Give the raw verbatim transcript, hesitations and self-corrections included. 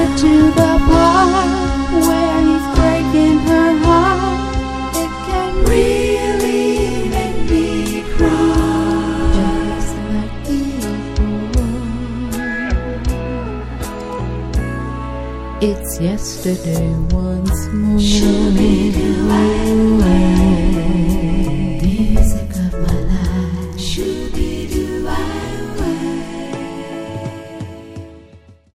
get to the part where he's breaking her heart, it can really make me cry, just like before. It's yesterday once more.